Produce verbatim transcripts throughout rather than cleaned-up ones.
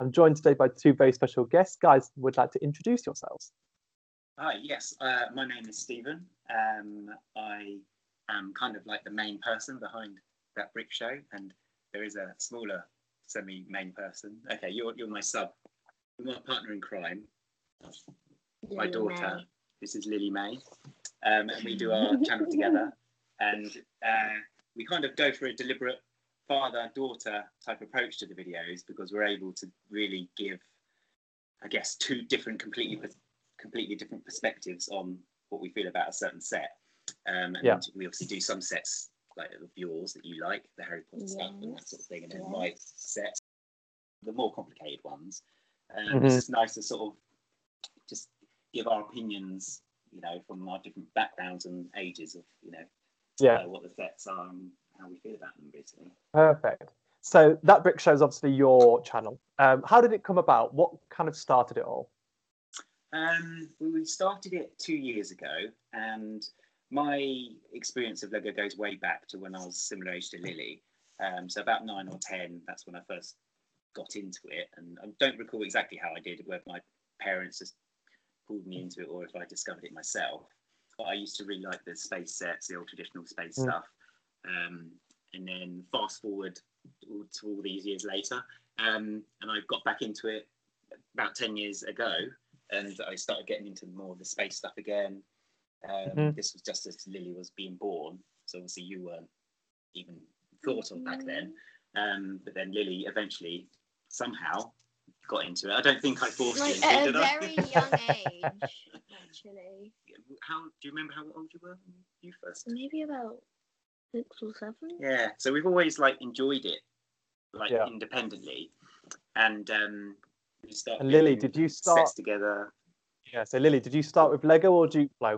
I'm joined today by two very special guests. Guys, would like to introduce yourselves. Hi, yes, uh, my name is Stephen. Um, I am kind of like the main person behind that brick show, and there is a smaller semi-main person. Okay, you're you're my sub, you're my partner in crime, Lily my daughter. May. This is Lily May, um, and we do our channel together, and uh, we kind of go for a deliberate father-daughter type approach to the videos because we're able to really give, I guess, two different, completely completely different perspectives on what we feel about a certain set. Um, and Yeah. we obviously do some sets like of yours that you like, the Harry Potter stuff and that sort of thing, and then Yes. my sets, the more complicated ones. Um, Mhm. It's just nice to sort of just give our opinions, you know, from our different backgrounds and ages of, you know, Yeah, uh, what the sets are and how we feel about them, basically. perfect. So that brick show is obviously your channel. Um, how did it come about? What kind of started it all? Um, well, we started it two years ago, and my experience of Lego goes way back to when I was similar age to Lily. Um, so about nine or ten, that's when I first got into it, and I don't recall exactly how I did, whether my parents just pulled me into it or if I discovered it myself. But I used to really like the space sets, the old traditional space Mm. stuff. Um, and then fast forward to all these years later, um, and I got back into it about ten years ago, and I started getting into more of the space stuff again. Um, Mhm. This was just as Lily was being born, so obviously you weren't even thought of back then. Um, but then Lily eventually somehow got into it. I don't think I forced you Like into at it, a did I? very young age, actually. How do you remember how old you were when you first? Maybe about six or seven. Yeah, so we've always like enjoyed it, like Yeah. independently, and um, we started. And Lily, building did you start? sets together? Yeah. So Lily, did you start with Lego or Duplo?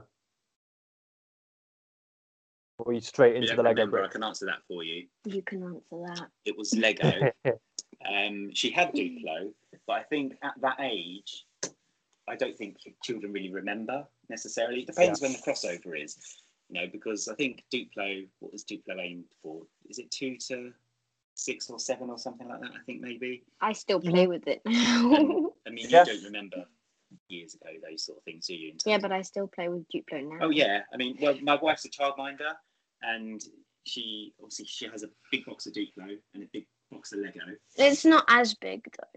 Or were you straight I into don't the Lego remember. I brick? can answer that for you. You can answer that. It was Lego. Um, she had Duplo, but I think at that age, I don't think children really remember necessarily. It depends when the crossover is, you know, because I think Duplo, what was Duplo aimed for? Is it two to six or seven or something like that? I think maybe. I still play with it now. And, I mean, Yeah. you don't remember years ago those sort of things, do you? in Yeah, terms but of- I still play with Duplo now. Oh yeah, I mean, well, my wife's a childminder, and she obviously she has a big box of Duplo and a big box of Lego. It's not as big though.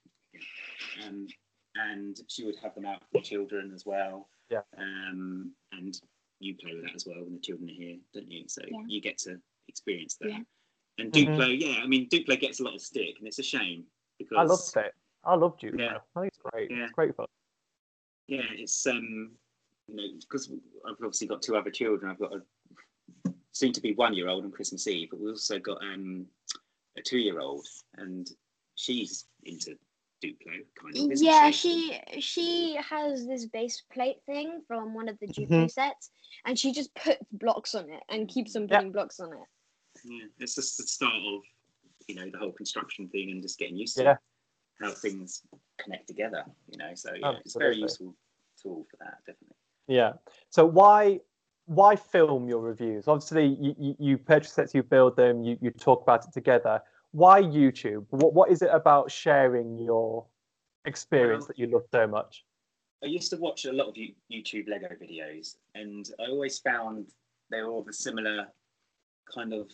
Um, and she would have them out for the children as well. Yeah. Um, and you play with that as well when the children are here, don't you? So Yeah. you get to experience that. Yeah. And Mhm. Duplo, yeah, I mean, Duplo gets a lot of stick, and it's a shame because I loved it. I love Duplo. Yeah. I think it's great. Yeah. It's great fun. yeah, it's um, you know, because I've obviously got two other children. I've got a soon to be one year old on Christmas Eve, but we've also got um a two year old, and she's into Duplo kind of. Isn't Yeah, she? she she has this base plate thing from one of the Mhm. Duplo sets, and she just puts blocks on it and keeps on Yeah. putting blocks on it. Yeah, it's just the start of, you know, the whole construction thing and just getting used Yeah. to how things connect together, you know. So yeah, it's a very Absolutely. useful tool for that, definitely. Yeah. So why why film your reviews? Obviously, you, you, you purchase sets, you build them, you, you talk about it together. Why YouTube? What what is it about sharing your experience Well- that you love so much? I used to watch a lot of You- YouTube Lego videos, and I always found they were all the similar kind of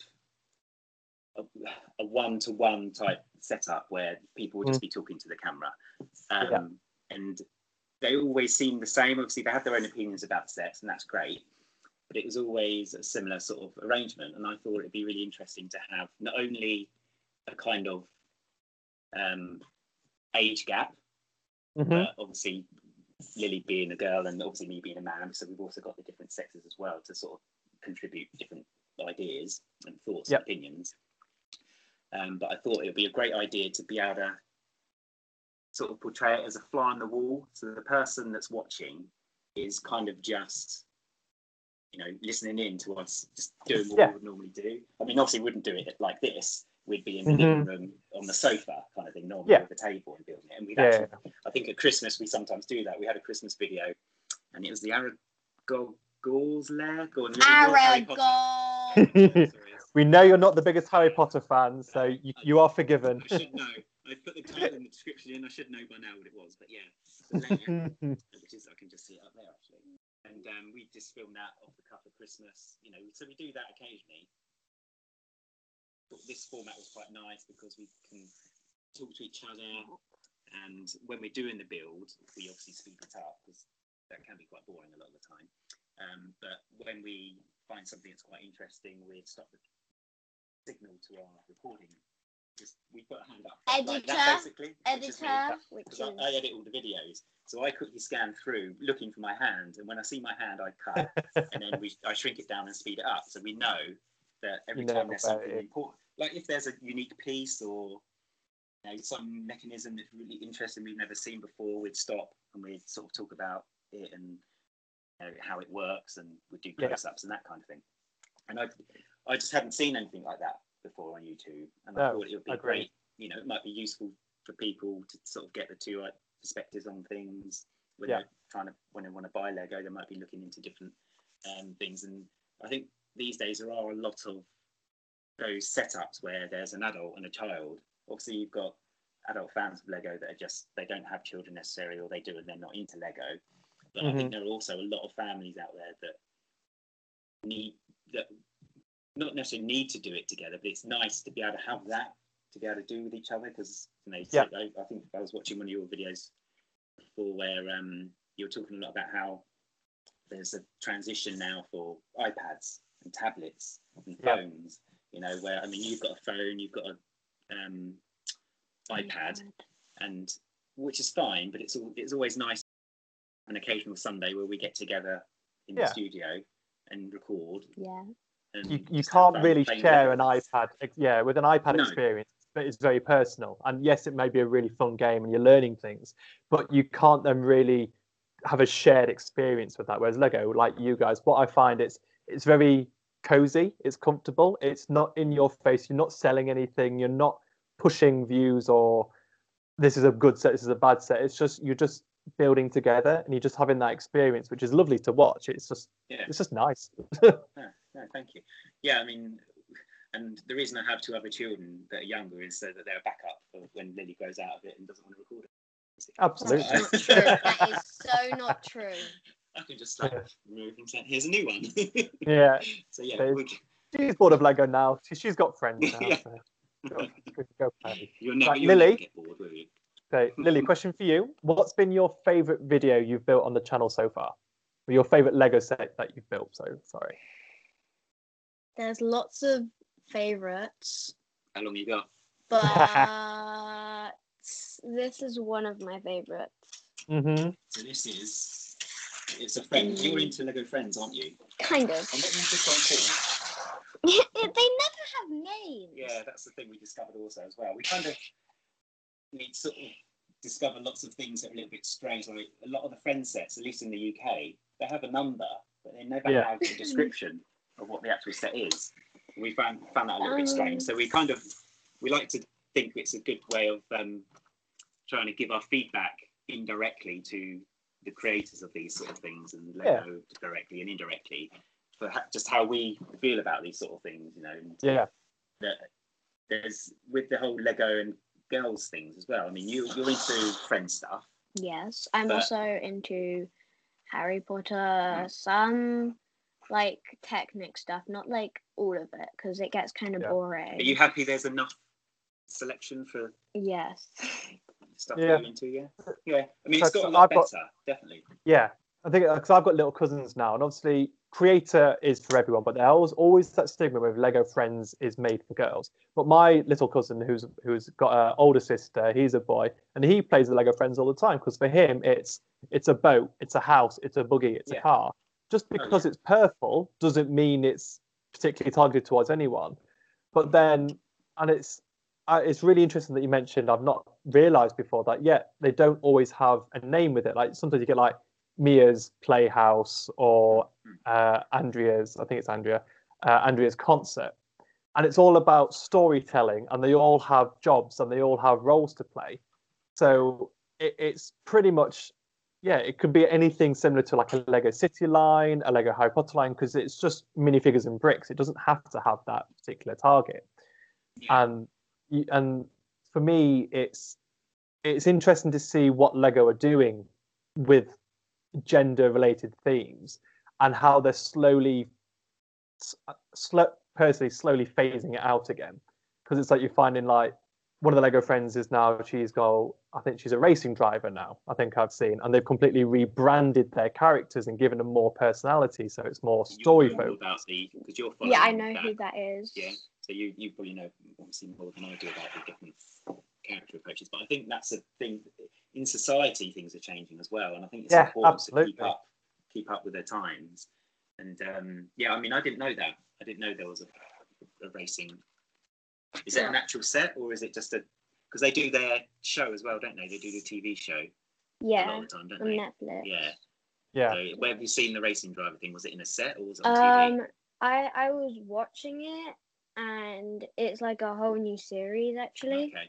a, a one-to-one type setup where people would just be talking to the camera. Um, Yeah. And they always seemed the same. Obviously, they had their own opinions about sets, and that's great. But it was always a similar sort of arrangement. And I thought it'd be really interesting to have not only a kind of um, age gap, Mhm. but obviously Lily being a girl and obviously me being a man. So we've also got the different sexes as well to sort of contribute different ideas and thoughts Yep. and opinions. Um, but I thought it would be a great idea to be able to sort of portray it as a fly on the wall. So the person that's watching is kind of just, you know, listening in to us just doing what Yeah. we would normally do. I mean, obviously, we wouldn't do it like this. We'd be in the Mhm. living room on the sofa kind of thing, normally Yeah. with a table and building it. And we'd Yeah. actually, I think at Christmas, we sometimes do that. We had a Christmas video, and it was the Aragog's Lair. Go on, Lily, you're Harry Potter. Aragon. Sorry, We know you're not the biggest Harry Potter fan, so No, you, I- you are forgiven. I should know. I put the title in the description in. I should know by now what it was, but yeah, the Lego, which is I can just see it up there actually. And um, we just filmed that off the cuff of Christmas, you know. So we do that occasionally. But this format was quite nice because we can talk to each other, and when we're doing the build, we obviously speed it up because that can be quite boring a lot of the time. Um, but when we find something that's quite interesting, we stop the signal to our recording. Just we put a hand up Editor, like that, basically. editor, which is... I, I edit all the videos, so I quickly scan through looking for my hand, and when I see my hand, I cut, and then we I shrink it down and speed it up, so we know that every You know time there's something it. important, like if there's a unique piece or you know, some mechanism that's really interesting we've never seen before, we'd stop and we'd sort of talk about it and you know, how it works, and we'd do close-ups yeah. and that kind of thing. And I, I just hadn't seen anything like that before on YouTube, and I no, thought it would be agreed. great. You know, it might be useful for people to sort of get the two uh, perspectives on things when yeah. they're trying to when they want to buy Lego. They might be looking into different um, things, and I think these days there are a lot of those setups where there's an adult and a child. Obviously, you've got adult fans of Lego that are just they don't have children necessarily, or they do and they're not into Lego. But mm-hmm. I think there are also a lot of families out there that need that. Not necessarily need to do it together, but it's nice to be able to have that to be able to do with each other because you know yeah. I, I think I was watching one of your videos before where um, you were talking a lot about how there's a transition now for iPads and tablets and yeah. phones. You know, where I mean, you've got a phone, you've got a um, iPad, and which is fine, but it's all, it's always nice an occasional Sunday where we get together in yeah. the studio and record. Yeah. You, you can't really share an iPad, yeah, with an iPad no. experience, but it's very personal. And yes, it may be a really fun game and you're learning things, but you can't then really have a shared experience with that. Whereas Lego, like you guys, what I find it's it's very cozy, it's comfortable, it's not in your face, you're not selling anything, you're not pushing views or this is a good set, this is a bad set. It's just you're just building together and you're just having that experience, which is lovely to watch. It's just yeah. it's just nice. yeah. No, thank you. Yeah, I mean, and the reason I have two other children that are younger is so that they're a backup for when Lily grows out of it and doesn't want to record it. Absolutely. That's not true. That is so not true. I can just like remove and say, here's a new one. yeah. So yeah, we... she's bored of Lego now. She, she's got friends now. yeah. So go, go play. You're never, right, you'll Lily. Never get bored, will you? Okay, Lily, question for you. What's been your favourite video you've built on the channel so far? Or your favourite Lego set that you've built? So sorry. There's lots of favourites. How long you got? But this is one of my favourites. Mm-hmm. So this is, it's a friend. Mm. You're into Lego Friends, aren't you? Kind of. And what was this one called? They never have names. Yeah, that's the thing we discovered also as well. We kind of, we sort of discovered lots of things that are a little bit strange. Like a lot of the Friends sets, at least in the U K, they have a number, but they never yeah. have a description of what the actual set is. We found found that a little um, bit strange. So we kind of we like to think it's a good way of um, trying to give our feedback indirectly to the creators of these sort of things and Lego yeah. directly and indirectly for ha- just how we feel about these sort of things. You know. And yeah. That there's with the whole Lego and girls things as well. I mean, you you're into Friends stuff. Yes, I'm but... also into Harry Potter. Mm. Some. Like Technic stuff, not like all of it, because it gets kind of yeah. boring. Are you happy there's enough selection for yes stuff yeah. you're into? Yeah, yeah. I mean, it's got a lot I've better, got, definitely. Yeah, I think because I've got little cousins now, and obviously Creator is for everyone, but there's always always that stigma with Lego Friends is made for girls. But my little cousin, who's who's got an older sister, he's a boy, and he plays the Lego Friends all the time because for him it's it's a boat, it's a house, it's a buggy, it's yeah. a car. Just because oh, yeah. it's purple doesn't mean it's particularly targeted towards anyone. But then, and it's uh, it's really interesting that you mentioned, I've not realised before that, yeah, they don't always have a name with it. Like sometimes you get like Mia's Playhouse or uh, Andrea's, I think it's Andrea, uh, Andrea's Concert. And it's all about storytelling and they all have jobs and they all have roles to play. So it, it's pretty much... Yeah, it could be anything similar to like a Lego City line, a Lego Harry Potter line, because it's just minifigures and bricks. It doesn't have to have that particular target. Yeah. And and for me, it's it's interesting to see what Lego are doing with gender-related themes and how they're slowly, slow, personally, slowly phasing it out again. Because it's like you're finding like one of the Lego friends is now she's got, I think she's a racing driver now. I think I've seen, and they've completely rebranded their characters and given them more personality, so it's more story focused. About the because you're yeah, I know that. who that is. Yeah, so you you probably know obviously more than I do about the different character approaches, but I think that's a thing in society. Things are changing as well, and I think it's yeah, important absolutely. to keep up keep up with their times. And um, yeah, I mean, I didn't know that. I didn't know there was a, a racing. Is it an actual set or is it just a? Because they do their show as well, don't they? They do the T V show. Yeah. A lot of the time, don't on they? Netflix. Yeah. Yeah. So, where have you seen the racing driver thing? Was it in a set or was it on T V? Um, I I was watching it, and it's like a whole new series actually. Okay.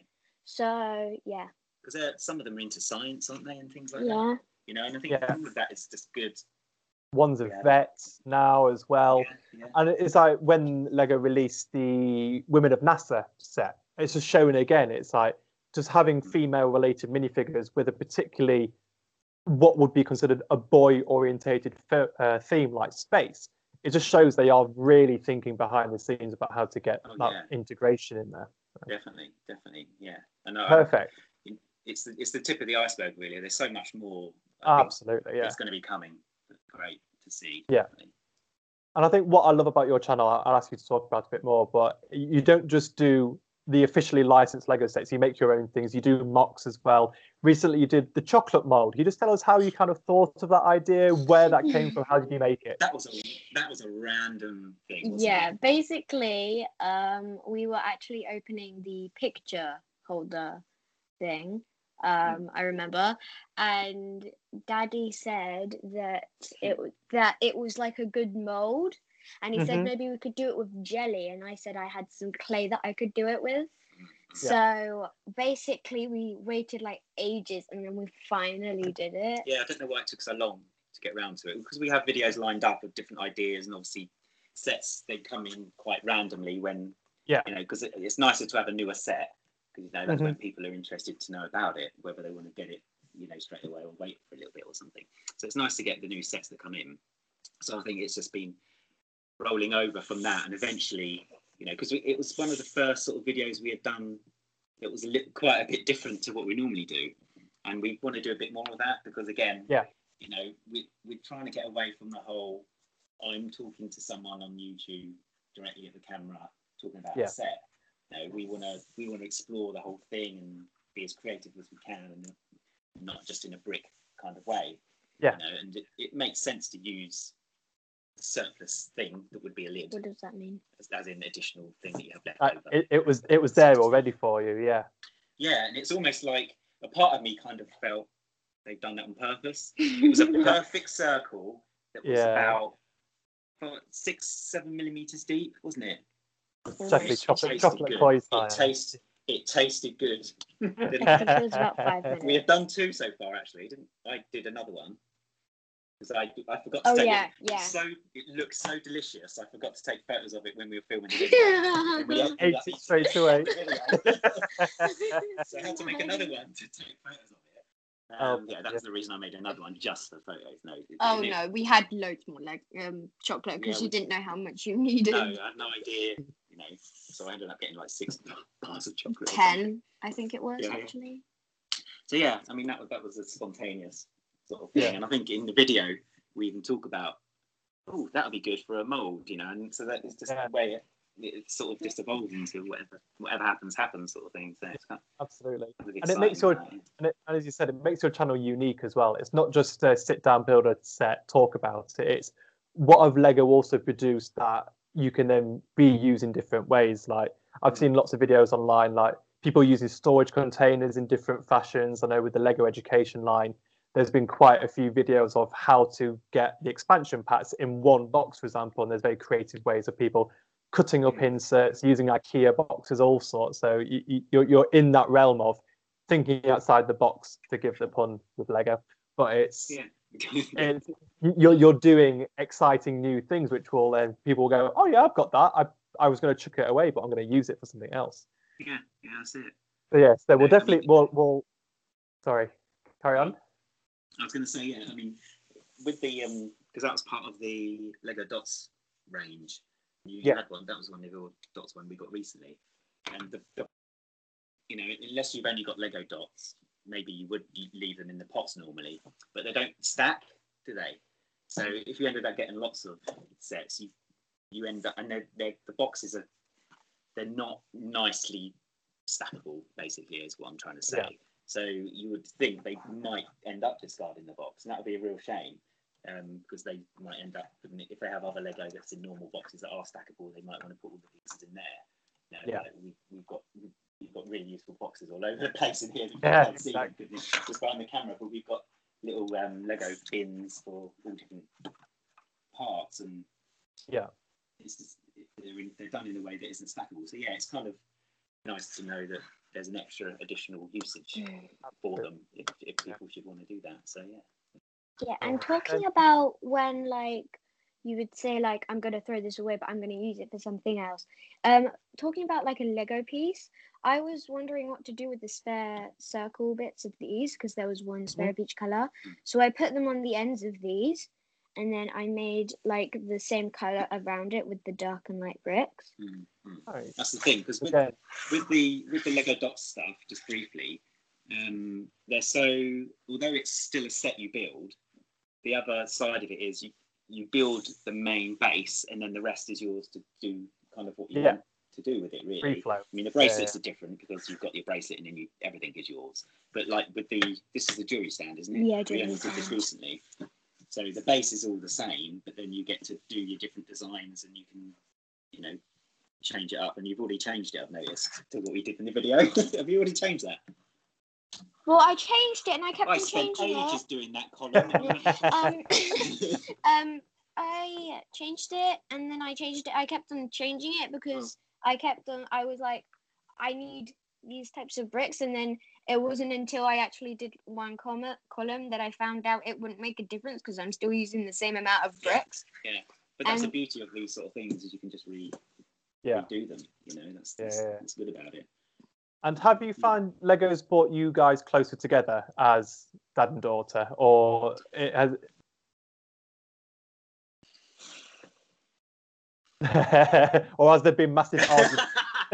So yeah. Because some of them are into science, aren't they, and things like Yeah. that. You know, and I think Yeah. all of that is just good. One's a Yeah. vet now as well. Yeah, yeah. And it's like when Lego released the Women of NASA set, it's just showing again, it's like just having female related minifigures with a particularly what would be considered a boy orientated uh, theme like space. It just shows they are really thinking behind the scenes about how to get Oh, that yeah. integration in there. Definitely, definitely, yeah. I know. Perfect. It's the, it's the tip of the iceberg, really. There's so much more. I think Absolutely, yeah. It's going to be coming. Great to see. Yeah. Definitely. And I think what I love about your channel, I'll ask you to talk about a bit more, but you don't just do the officially licensed Lego sets, you make your own things, you do mocks as well. Recently you did the chocolate mold. Can you just tell us how you kind of thought of that idea, where that came from, how did you make it? That was a that was a random thing, wasn't Yeah, it? basically, um, we were actually opening the picture holder thing. Um, I remember, and Daddy said that it that it was like a good mold, and he mm-hmm. said maybe we could do it with jelly, and I said I had some clay that I could do it with. Yeah. So basically, we waited like ages, and then we finally did it. Yeah, I don't know why it took so long to get around to it, because we have videos lined up of different ideas, and obviously sets they come in quite randomly when yeah you know because it, it's nicer to have a newer set. You know, that's mm-hmm. when people are interested to know about it, whether they want to get it, you know, straight away or wait for a little bit or something. So it's nice to get the new sets that come in. So I think it's just been rolling over from that, and eventually, you know, because it was one of the first sort of videos we had done that was a little, quite a bit different to what we normally do, and we want to do a bit more of that because, again, yeah, you know, we, we're trying to get away from the whole I'm talking to someone on YouTube directly at the camera talking about yeah. a set. You know, we want to we want to explore the whole thing and be as creative as we can, and not just in a brick kind of way. Yeah. You know, and it, it makes sense to use a surplus thing that would be a lid. What does that mean? As, as in additional thing that you have left uh, over. It, it was it was there already for you, yeah. Yeah, and it's almost like a part of me kind of felt they'd done that on purpose. It was a perfect circle that was yeah. about what, six, seven millimeters deep, wasn't it? Definitely chocolate, chocolate toy style. It tasted, it tasted good. It was about five minutes. We have done two so far, actually. Didn't I? Did another one because I I forgot to oh, take yeah, it. Yeah, So it looked so delicious. I forgot to take photos of it when we were filming the video. we ate it straight away. So I had to make another one to take photos of it. Um, oh, yeah, that was the reason I made another one just for photos. No. Oh no, it, we had loads more like um chocolate because yeah, you didn't know how much you needed. No, I had no idea. You know, so I ended up getting like six bars of chocolate. Ten, I think it was yeah. actually. So yeah, I mean that was that was a spontaneous sort of thing, yeah. And I think in the video we even talk about, oh, that would be good for a mold, you know, and so that is just yeah. the way it, it sort of just evolved into whatever whatever happens happens sort of thing. So it's kind of, absolutely, and it makes your that, yeah. and, it, and as you said, it makes your channel unique as well. It's not just a sit down, build a set, talk about it. It's what have Lego also produced that you can then be used in different ways. Like I've mm. seen lots of videos online, like people using storage containers in different fashions. I know with the Lego Education line, there's been quite a few videos of how to get the expansion packs in one box, for example, and there's very creative ways of people cutting up inserts, using IKEA boxes, all sorts. So you, you, you're, you're in that realm of thinking outside the box, to give the pun with Lego. But it's, yeah. it's you're, you're doing exciting new things, which will then people will go, oh yeah, I've got that. I, I was going to chuck it away, but I'm going to use it for something else. Yeah, yeah, that's it. So yeah, so we'll Uh, I definitely mean- we'll we'll. Sorry, carry on. I was going to say, yeah, I mean, with the, um, because that was part of the Lego Dots range. You, you Yeah. had one, that was one of your Dots one we got recently. And, the, the, you know, unless you've only got Lego Dots, maybe you would leave them in the pots normally, but they don't stack, do they? So if you ended up getting lots of sets, you you end up, and they're, they're, the boxes are, they're not nicely stackable, basically, is what I'm trying to say. Yeah. So you would think they might end up discarding the box, and that would be a real shame, um, because they might end up, if they have other Lego that's in normal boxes that are stackable, they might want to put all the pieces in there. You know, Yeah. like we, we've got we've got really useful boxes all over the place in here. You Yeah, can't see them just behind the camera, but we've got little um, Lego bins for all different parts, and Yeah. it's just, they're, in, they're done in a way that isn't stackable. So yeah, it's kind of nice to know that there's an extra additional usage for them if, if people should want to do that. So yeah. Yeah, and Oh, talking okay. about when like you would say like I'm gonna throw this away, but I'm gonna use it for something else. Um, talking about like a Lego piece, I was wondering what to do with the spare circle bits of these because there was one spare of each color. So I put them on the ends of these, and then I made like the same color around it with the dark and light bricks. Mm-hmm. Nice. That's the thing, because with, Okay. with the with the Lego Dots stuff, just briefly, um, they're so, although it's still a set you build, the other side of it is you you build the main base, and then the rest is yours to do kind of what you Yeah. want to do with it. Really, Free flow. I mean, the bracelets Yeah. are different because you've got your bracelet, and then you, everything is yours. But like with the, this is the jewelry stand, isn't it? Yeah, we jewelry only did this stand. recently. So the base is all the same, but then you get to do your different designs, and you can, you know, change it up. And you've already changed it, I've noticed, to what we did in the video. Have you already changed that? Well, I changed it and I kept I on spent changing ages it. doing that column. Um, um, I changed it and then I changed it. I kept on changing it because I kept on. I was like, I need these types of bricks, and then it wasn't until I actually did one column column that I found out it wouldn't make a difference because I'm still using the same amount of bricks. Yeah, but that's And- the beauty of these sort of things, is you can just re Yeah. redo them. You know, that's that's, Yeah. that's good about it. And have you found Lego's brought you guys closer together as dad and daughter, or it has? Or has there been massive arguments?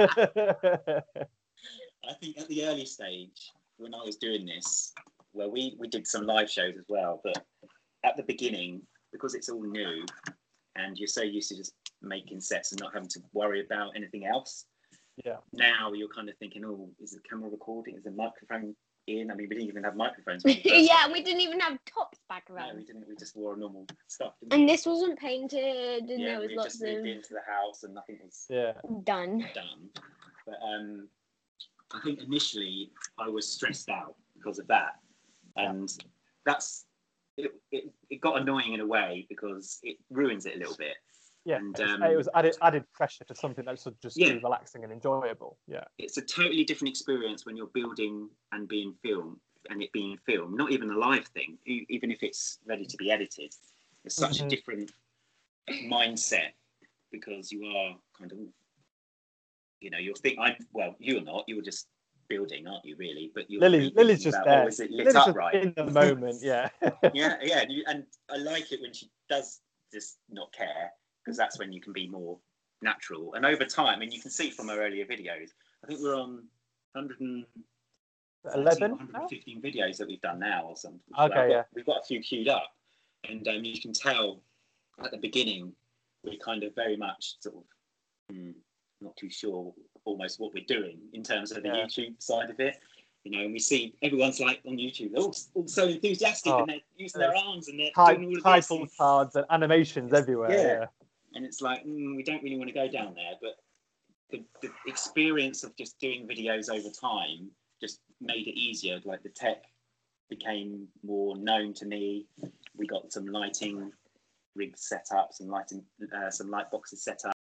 I think at the early stage, when I was doing this, well, we, we did some live shows as well, but at the beginning, because it's all new and you're so used to just making sets and not having to worry about anything else, Yeah. now you're kind of thinking, oh, is the camera recording? Is the microphone in? I mean, we didn't even have microphones. when we first Yeah, started. we didn't even have tops back No, around. we didn't. We just wore normal stuff. Didn't And we? this wasn't painted, and yeah, there was we lots just moved of into the house and nothing was Yeah. done. done. But um, I think initially I was stressed out because of that, and that's it, it. It got annoying in a way because it ruins it a little bit. Yeah. And, It's- um, it was added added pressure to something that should just Yeah. be relaxing and enjoyable. Yeah. It's a totally different experience when you're building and being filmed, and it being filmed. Not even a live thing, e- even if it's ready to be edited. It's such Mhm. a different mindset because you are kind of, you know, you'll think I'm well. You're not. You're just building, aren't you? Really, but you're Lily, really Lily's thinking just about, there. oh, is it lit Lily's up just right? in the moment. Yeah. yeah, yeah, and, you, and I like it when she does just not care, because that's when you can be more natural. And over time, and you can see from our earlier videos, I think we're on one hundred Eleven. one hundred fifteen videos that we've done now or something. Okay, I've got, yeah. We've got a few queued up, and um, you can tell at the beginning we're kind of very much sort of hmm, not too sure almost what we're doing in terms of the Yeah. YouTube side of it. You know, and we see everyone's like on YouTube, they're all, all so enthusiastic Oh, and they're using their arms and they're Type, doing all of this. title And, cards and animations everywhere. Yeah. Yeah. and it's like, mm, we don't really want to go down there. But the, the experience of just doing videos over time just made it easier. Like the tech became more known to me. We got some lighting rigs set up, some lighting, uh, some light boxes set up.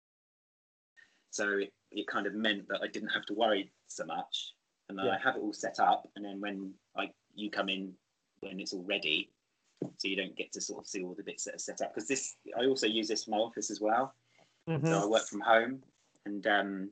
So it, it kind of meant that I didn't have to worry so much. And then Yeah. I have it all set up, and then when I you come in when it's all ready, so you don't get to sort of see all the bits that are set up. Because this, I also use this for my office as well. Mhm. So I work from home, and um,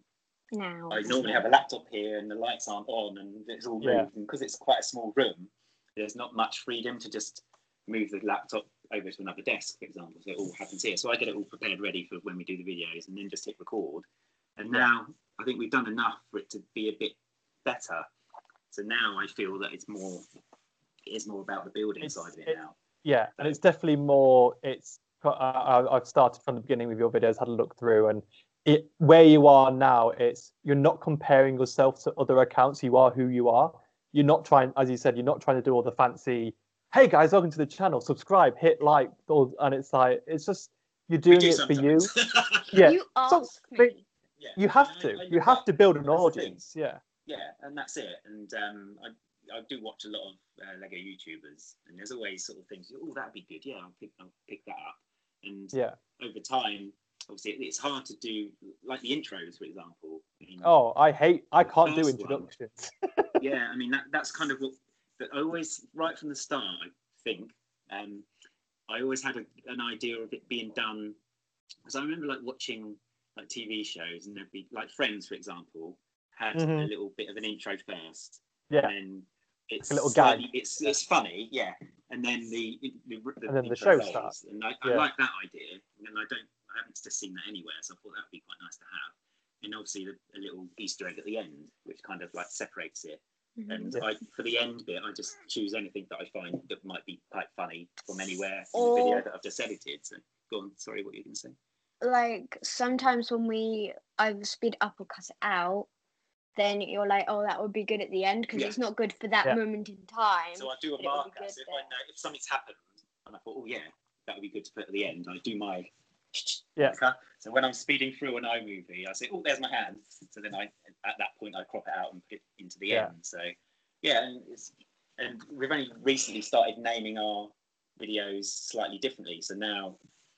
Now. I normally have a laptop here and the lights aren't on and it's all moved. Yeah. And because it's quite a small room, there's not much freedom to just move the laptop over to another desk, for example. So it all happens here. So I get it all prepared ready for when we do the videos and then just hit record. And now I think we've done enough for it to be a bit better. So now I feel that it's more, it is more about the building It's- side of it, it- now. Yeah, and it's definitely more. It's uh, I- I've started from the beginning with your videos, had a look through, and it where you are now. It's you're not comparing yourself to other accounts. You are who you are. You're not trying, as you said, you're not trying to do all the fancy. Hey guys, welcome to the channel. Subscribe, hit like, all, and it's like it's just you're We doing do it for you. sometimes. Yeah, You So, ask but me. Yeah. you have And to. I- I You look have up- to build an that's the thing. audience. Yeah. Yeah, and that's it. And um, I, I do watch a lot of uh, Lego YouTubers, and there's always sort of things. Oh, that'd be good. Yeah, I'll pick, I'll pick that up. And Yeah. over time, obviously, it- it's hard to do like the intros, for example. I mean, Oh, I hate. I can't do first one. introductions. yeah, I mean that, that's kind of what. That I always, right from the start, I think, um, I always had a, an idea of it being done. Because I remember like watching like T V shows, and there'd be like Friends, for example, had Mhm. a little bit of an intro first. Yeah. And then it's Like a little slightly- gag. It's it's funny, yeah. And then the the, the, And then the intro show rolls. starts. And I, I Yeah. like that idea. And I don't, I haven't just seen that anywhere, so I thought that would be quite nice to have. And obviously the, a little Easter egg at the end, which kind of like separates it. Mhm. And Yeah. I, for the end bit, I just choose anything that I find that might be quite funny from anywhere in Or- the video that I've just edited. So go on, sorry, what were you going to say? Like sometimes when we either speed up or cut it out, then you're like, oh, that would be good at the end because Yeah. it's not good for that Yeah. moment in time. So I do a but it would be marker. good So if there. I know if something's happened, and I thought, oh yeah, that would be good to put at the end, I do my Yeah. marker. So when I'm speeding through an iMovie, I say, oh, there's my hand. So then I, at that point, I crop it out and put it into the Yeah. end. So yeah, and it's and we've only recently started naming our videos slightly differently. So now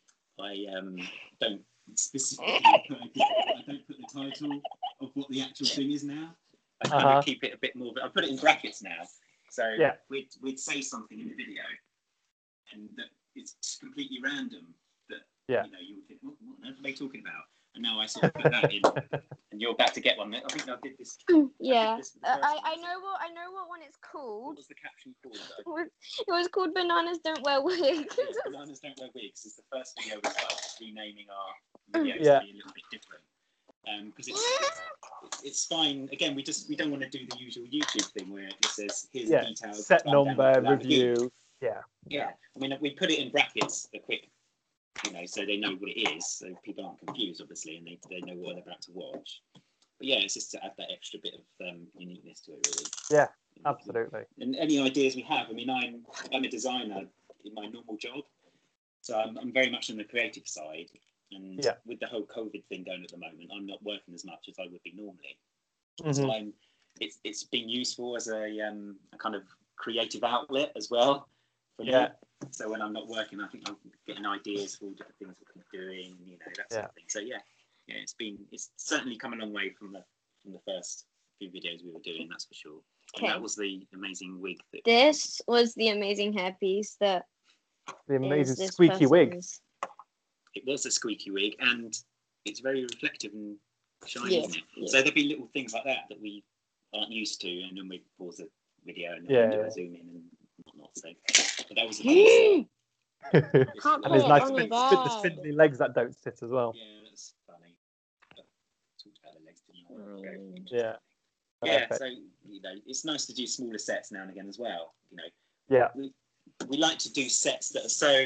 I um, don't specifically put, I don't put the title of what the actual thing is now. I kind Uh-huh. of keep it a bit more. I put it in brackets now. So Yeah. we'd we'd say something in the video, and that it's completely random. That Yeah. you know you would think, what, what on earth are they talking about? And now I sort of put that in, and you're about to get one. I think I did this. Yeah, this the uh, first I, one. I know what I know what one it's What called. was the caption called? that It was, it was called Bananas Don't Wear Wigs. I- yeah, Bananas Don't Wear Wigs is the first video we started renaming our videos Yeah. to be a little bit different. Because it's, it's it's fine. Again, we just we don't want to do the usual YouTube thing where it says here's Yeah. a detailed Set rundown number of the Lamborghini. review. Yeah. Yeah, I mean, we put it in brackets, a quick, you know, so they know what it is, so people aren't confused, obviously, and they, they know what they're about to watch. But yeah, it's just to add that extra bit of um, uniqueness to it, really. Yeah, Absolutely. And any ideas we have, I mean, I'm I'm a designer in my normal job, so I'm, I'm very much on the creative side. And Yeah. with the whole COVID thing going at the moment, I'm not working as much as I would be normally. Mhm. So I'm, it's it's been useful as a, um, a kind of creative outlet as well for Yeah. me. So when I'm not working, I think I'm getting ideas for all different things we can be doing, you know, that sort Yeah. of thing. So yeah, yeah, it's been it's certainly come a long way from the from the first few videos we were doing, that's for sure. And Okay. that was the amazing wig that This was the amazing hairpiece that The is amazing this squeaky wig. person's- it was a squeaky wig, and it's very reflective and shiny, Yeah, isn't it? yeah. So there'd be little things like that that we aren't used to, and then we pause the video and then Yeah, we do yeah. a zoom in and whatnot. So but that was a fun Can't And start. there's put nice it on spin, your spin, the bed. spindly legs that don't sit as well. Yeah, that's funny. But talked about the legs, didn't I? Mm. Very Yeah. Yeah, Perfect. so you know, it's nice to do smaller sets now and again as well. You know, Yeah. we we like to do sets that are so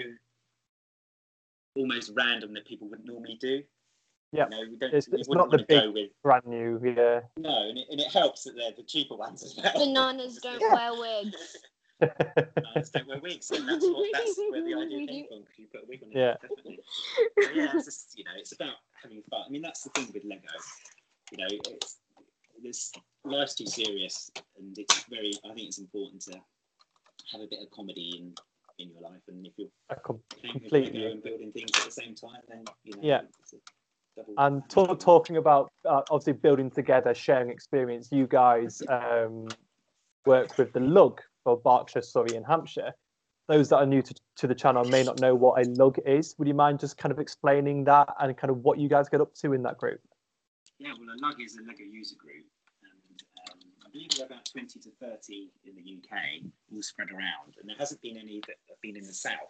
almost random that people wouldn't normally do. Yeah. You know, we don't. It's- we it's wouldn't not the want to go with Brand new. Yeah. no, and it, and it helps that they're the cheaper ones as well. Bananas don't Yeah. wear wigs. Bananas don't wear wigs, and that's what that's where the idea came from. Because you put a wig on it, Yeah. definitely. So yeah, it's just you know, it's about having fun. I mean, that's the thing with Lego. You know, it's this life's too serious, and it's very. I think it's important to have a bit of comedy in in your life, and if you're I com- playing with completely. Lego and building things at the same time, then you know. Yeah. It's a double And whammy, talk, really. talking about uh, obviously building together, sharing experience. You guys um, work with the lug for Berkshire, Surrey, and Hampshire. Those that are new to, to the channel may not know what a lug is. Would you mind just kind of explaining that and kind of what you guys get up to in that group? Yeah, well, a Lug is a Lego user group, and um, I believe there are about twenty to thirty in the U K, all spread around, and there hasn't been any that have been in the south,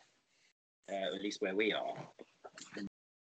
uh, at least where we are. And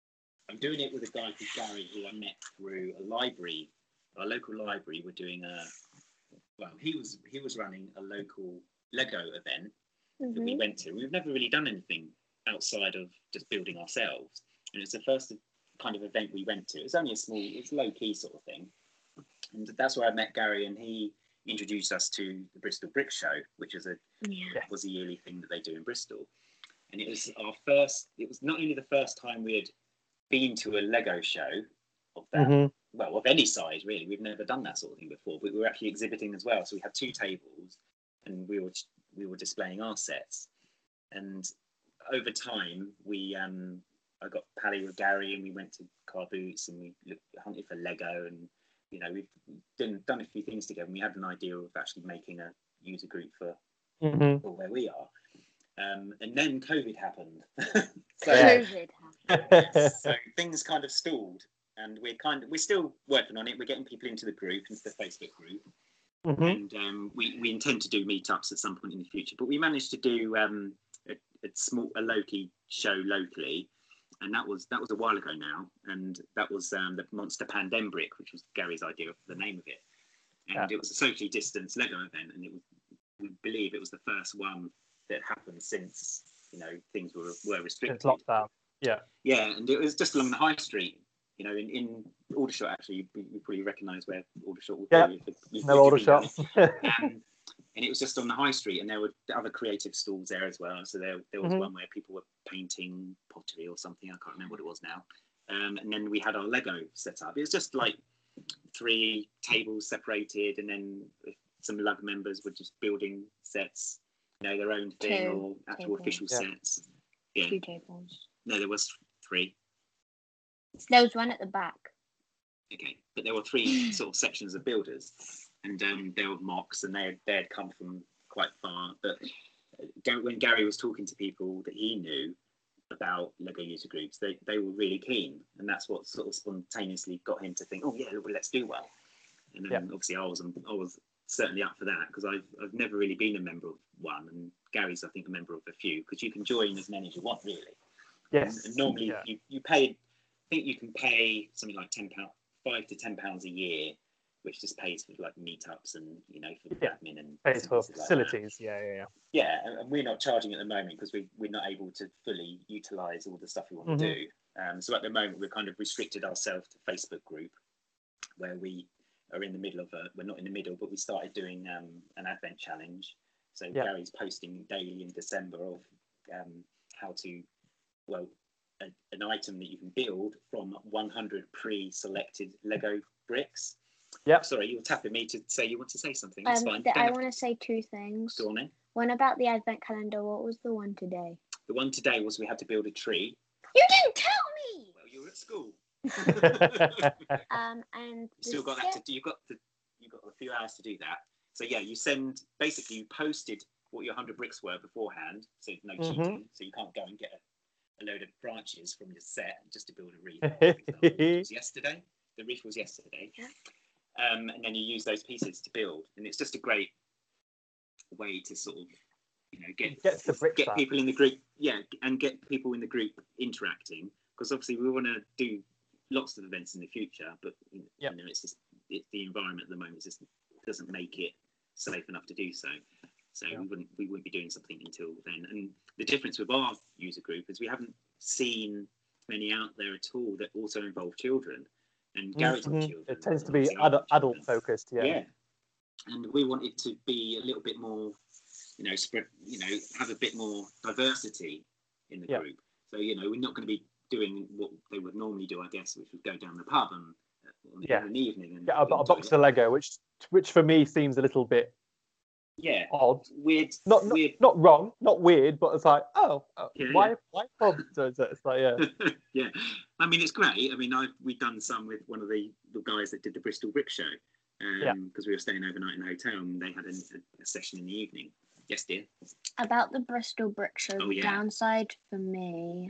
I'm doing it with a guy called Gary, who I met through a library, our local library. We're doing a, well, he was he was running a local Lego event mm-hmm. that we went to. We've never really done anything outside of just building ourselves, and it's the first kind of event we went to. It's only a small, it's low key sort of thing, and that's where I met Gary, and he introduced us to the Bristol Brick Show, which is a yeah. was a yearly thing that they do in Bristol, and it was our first. It was not only the first time we had been to a Lego show of that, mm-hmm. well, of any size really. We've never done that sort of thing before, but we were actually exhibiting as well. So we had two tables, and we were we were displaying our sets, and over time we um. I got pally with Gary, and we went to Car Boots, and we looked, hunted for Lego, and you know we've done done a few things together. And we had an idea of actually making a user group for, mm-hmm. for where we are. Um, and then COVID happened. so, COVID happened. So things kind of stalled, and we're kind of we're still working on it. We're getting people into the group, into the Facebook group, mm-hmm. and um, we we intend to do meetups at some point in the future. But we managed to do um, a, a small a low-key show locally. And that was that was a while ago now, and that was um, the Monster Pandembrick, which was Gary's idea of the name of it. And yeah. it was a socially distanced Lego event, and it was, we believe it was the first one that happened since you know things were were restricted. Since lockdown. Yeah. Yeah, and it was just along the high street. You know, in, in Aldershot, actually, you, you probably recognise where Aldershot would yeah. be. Yeah, no Aldershot. um, and it was just on the high street, and there were other creative stalls there as well. So there, there was mm-hmm. one where people were painting pottery or something. I can't remember what it was now. Um, and then we had our Lego set up. It was just like three tables separated, and then some Lug members were just building sets, you know, their own thing Two or actual tables. official yeah. sets. Yeah. Two tables. No, there was three. There was one at the back. Okay, but there were three sort of sections of builders. And um, they were mocks, and they had, they had come from quite far. But when Gary was talking to people that he knew about Lego user groups, they, they were really keen. And that's what sort of spontaneously got him to think, oh, yeah, well, let's do one. And then yeah. obviously I was I was certainly up for that, because I've, I've never really been a member of one. And Gary's, I think, a member of a few, because you can join as many as you want, really. Yes. And, and normally yeah. you, you pay, I think you can pay something like ten pounds, five to ten pounds a year, which just pays for like meetups and you know for the yeah. admin and pays for facilities. Like yeah, yeah, yeah. Yeah, and, and we're not charging at the moment because we we're not able to fully utilize all the stuff we want mm-hmm. to do. Um, so at the moment we're kind of restricted ourselves to Facebook group, where we are in the middle of a. We're not in the middle, but we started doing um, an advent challenge. So yeah. Gary's posting daily in December of um, how to, well, a, an item that you can build from one hundred pre-selected Lego bricks. Yeah. Sorry, you're tapping me to say you want to say something. Um, That's fine. th- I want to say two things. Go on then. One about the advent calendar. What was the one today? The one today was we had to build a tree. You didn't tell me. Well, you were at school. um, and you still got that to do. You got the. You got a few hours to do that. So yeah, you send basically you posted what your hundred bricks were beforehand, so no cheating. Mm-hmm. So you can't go and get a, a load of branches from your set just to build a wreath. It was yesterday. The wreath was yesterday. Yeah. Um, and then you use those pieces to build, and it's just a great way to sort of, you know, get Gets the bricks get out. people in the group, yeah, and get people in the group interacting, because obviously we want to do lots of events in the future, but you yep. know, it's just it, the environment at the moment just doesn't make it safe enough to do so. So yeah. we wouldn't we wouldn't be doing something until then. And the difference with our user group is we haven't seen many out there at all that also involve children. And Gary's mm-hmm. children. It tends to be adult, adult focused, yeah. Yeah. And we want it to be a little bit more, you know, spread, you know, have a bit more diversity in the yeah. group. So, you know, we're not going to be doing what they would normally do, I guess, which would go down the pub and uh, yeah. in the evening. And yeah, a, a box of Lego, which which for me seems a little bit yeah odd. Weird. Not not, weird. not wrong, not weird, but it's like, oh, uh, yeah, why yeah. why pub? So it's, it's like, yeah. yeah. I mean, it's great. I mean, I've we've done some with one of the, the guys that did the Bristol Brick Show, um, yeah. because we were staying overnight in a hotel, and they had a, a, a session in the evening. Yes, dear. About the Bristol Brick Show, oh, the yeah. downside for me mm.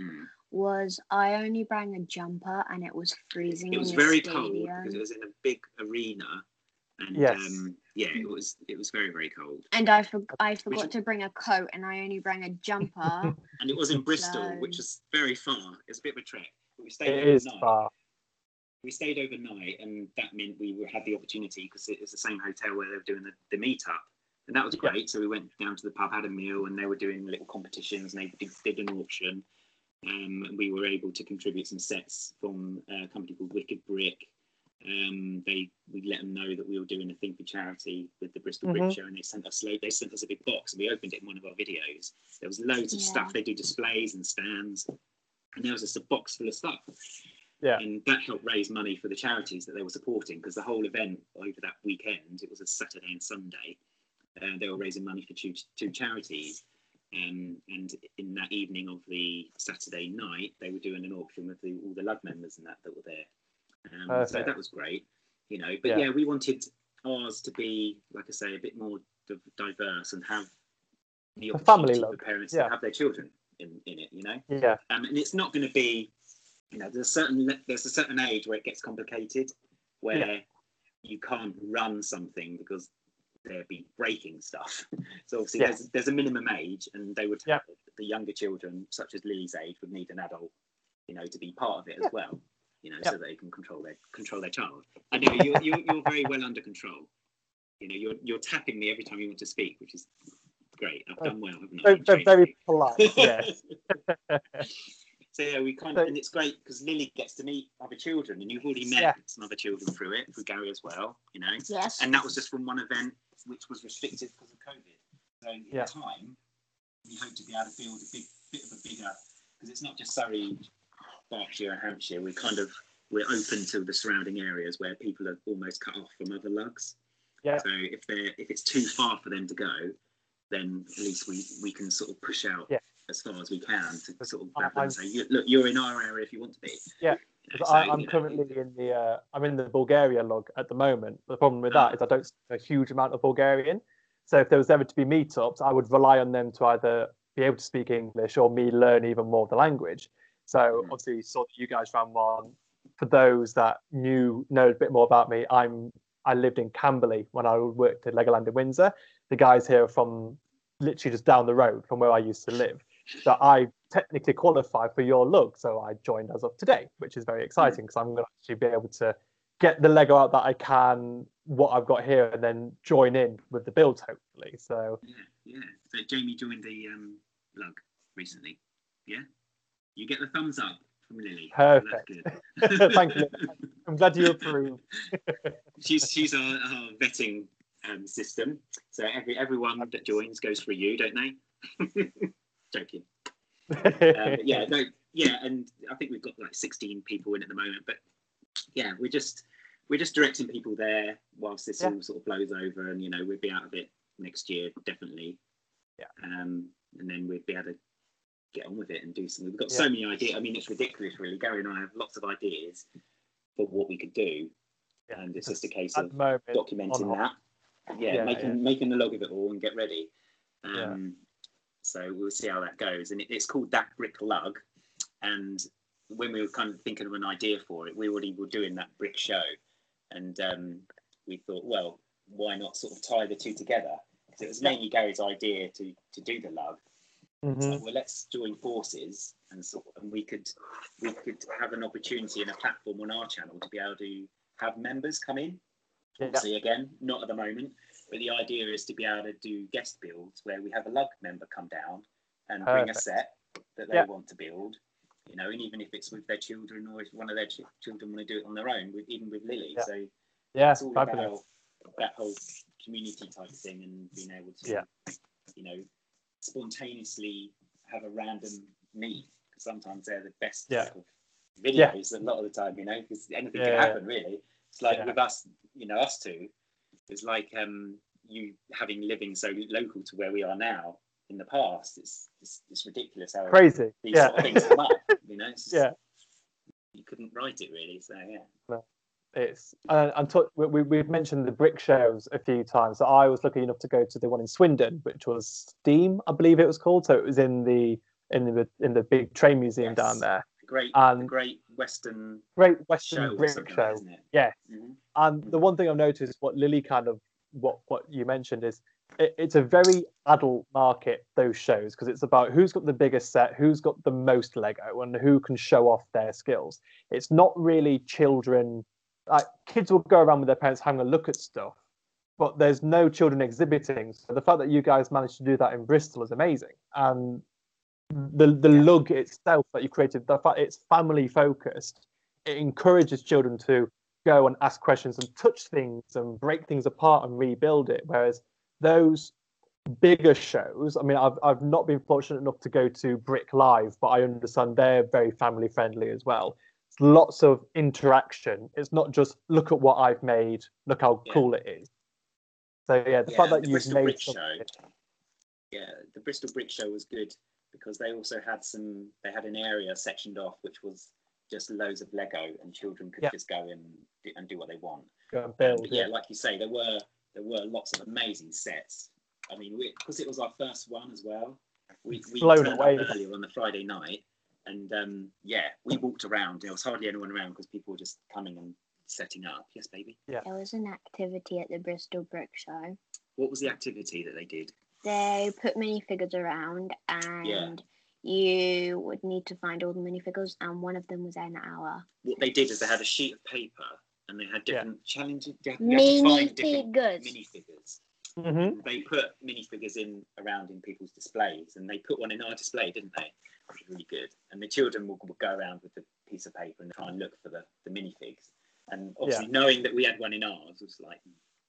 was I only brought a jumper and it was freezing. It was in the very stadium. cold because it was in a big arena, and Yes. um, yeah, it was it was very very cold. And I for- I forgot Which- to bring a coat and I only brought a jumper. And it was in Bristol, So- which is very far. It's a bit of a trek. But we stayed It overnight. is far. We stayed overnight, and that meant we were- had the opportunity because it was the same hotel where they were doing the, the meetup, and that was Yeah. great. So we went down to the pub, had a meal, and they were doing little competitions, and they did, did an auction. Um, and we were able to contribute some sets from a company called Wicked Brick. Um, they we let them know that we were doing a thing for charity with the Bristol Brick Mhm. Show, and they sent us lo- they sent us a big box, and we opened it in one of our videos. There was loads of Yeah. stuff. They do displays and stands, and there was just a box full of stuff. Yeah. And that helped raise money for the charities that they were supporting, because the whole event over that weekend, it was a Saturday and Sunday, uh, they were raising money for two, two charities. Um, and in that evening of the Saturday night, they were doing an auction with the, all the Lug members and that that were there. Um, so Perfect. that was great, you know. But Yeah. yeah. we wanted ours to be, like I say, a bit more di- diverse and have the A family opportunity for look, parents yeah. to have their children in, in it, you know. Yeah. Um, and it's not going to be, you know, there's a certain le- there's a certain age where it gets complicated, where Yeah. you can't run something because they'll be breaking stuff. So obviously Yeah. there's there's a minimum age, and they would Yeah. the younger children, such as Lily's age, would need an adult, you know, to be part of it Yeah. as well, you know, Yeah. so they can control their control their child. I know you're you're, you're very well under control. You know, you're you're tapping me every time you want to speak, which is great. I've done well, haven't I? They're, they're very polite. Yes. So yeah, we kind So- of, and it's great because Lily gets to meet other children, and you've already met Yeah. some other children through it, through Gary as well, you know. Yes. And that was just from one event, which was restricted because of COVID. So in Yeah. time, we hope to be able to build a big bit of a bigger, because it's not just Surrey, Berkshire, and Hampshire. We kind of we're open to the surrounding areas where people are almost cut off from other lugs. Yeah. So if they're if it's too far for them to go, then at least we we can sort of push out Yeah. as far as we can to sort of I- grab them and I'm- say, "You- look, you're in our area if you want to be. Yeah. You know, I, so, I'm you know, currently in the uh, I'm in the Bulgaria log at the moment. The problem with Ah. that is I don't speak a huge amount of Bulgarian. So if there was ever to be meetups, I would rely on them to either be able to speak English or me learn even more of the language. So Mm. obviously, you saw that you guys ran one. For those that knew know a bit more about me, I'm I lived in Camberley when I worked at Legoland in Windsor. The guys here are from literally just down the road from where I used to live. So I technically qualify for your lug. So I joined as of today, which is very exciting because I'm going to actually be able to get the Lego out that I can, what I've got here, and then join in with the build, hopefully. So Yeah, yeah. So Jamie joined the um, lug recently. Yeah, you get the thumbs up from Lily. Perfect. That's good. Thank you. I'm glad you approve. she's she's our, our vetting um, system. So every everyone that joins goes through you, don't they? Joking. Um, but yeah, no, yeah, and I think we've got like sixteen people in at the moment. But yeah, we're just we're just directing people there whilst this Yeah. all sort of blows over, and you know we'll be out of it next year definitely. Yeah. Um, and then we'd be able to get on with it and do something. We've got Yeah. so many ideas. I mean, it's ridiculous, really. Gary and I have lots of ideas for what we could do, Yeah, and it's just a case At of the moment, documenting on hold. that. Yeah, Yeah, making yeah. making the log of it all and get ready. Um, Yeah. So we'll see how that goes. And it, it's called That Brick Lug. And when we were kind of thinking of an idea for it, we already were doing that brick show. And um, we thought, well, why not sort of tie the two together? Because it was Yeah. mainly Gary's idea to to do the lug. Mhm. So, well, let's join forces, and sort of, and we could we could have an opportunity and a platform on our channel to be able to have members come in. Yeah. Obviously, again, not at the moment, but the idea is to be able to do guest builds where we have a lug member come down and bring a Perfect. set that they Yeah. want to build. You know, and even if it's with their children, or if one of their ch- children want to do it on their own, with, even with Lily. Yeah. So Yeah, it's all fabulous. about that whole community type thing and being able to, Yeah. you know, spontaneously have a random meet. Because sometimes they're the best Yeah. type of videos a lot of the time, you know, because anything Yeah, can yeah. happen really. It's like Yeah. with us, you know, us two, it's like um, you having living so local to where we are now. In the past, it's it's, it's ridiculous how Crazy. these Yeah. sort of things come up. You know, it's just, Yeah. you couldn't write it really. So yeah. It's uh, and talk, we, we- we've mentioned the brick shows a few times. So I was lucky enough to go to the one in Swindon, which was Steam, I believe it was called. So it was in the in the in the big train museum Yes. down there. great, and the Great Western Great Show Western or Brick something Show. like that, isn't it? Yes. Mhm. And the one thing I've noticed, what Lily kind of, what what you mentioned is, it, it's a very adult market, those shows, because it's about who's got the biggest set, who's got the most Lego, and who can show off their skills. It's not really children. Like kids will go around with their parents having a look at stuff, but there's no children exhibiting. So the fact that you guys managed to do that in Bristol is amazing. And the the Yeah. lug itself that you created, the fact it's family focused, it encourages children to go and ask questions and touch things and break things apart and rebuild it. Whereas those bigger shows, I mean, I've I've not been fortunate enough to go to Brick Live, but I understand they're very family friendly as well. It's lots of interaction. It's not just look at what I've made, look how Yeah. cool it is. So yeah, the Yeah, fact that the you've Bristol made Brick something, Show. Yeah, the Bristol Brick Show was good because they also had some. They had an area sectioned off which was just loads of Lego, and children could Yeah. just go and do, and do what they want. go and Um, build but yeah, it. like you say, there were there were lots of amazing sets. I mean, because it was our first one as well, we we Blown turned away. up earlier on the Friday night, and um, yeah, we walked around. There was hardly anyone around because people were just coming and setting up. Yes, baby. There was an activity at the Bristol Brick Show. What was the activity that they did? They put minifigures around, and you would need to find all the minifigures, and one of them was an hour. What they did is they had a sheet of paper and they had Yeah. different challenges. You had to find different Minifigures. minifigures. Mm-hmm. They put minifigures in around in people's displays, and they put one in our display, didn't they? Which was really good. And the children would, would go around with the piece of paper and try and look for the, the minifigs. And obviously, knowing that we had one in ours was like,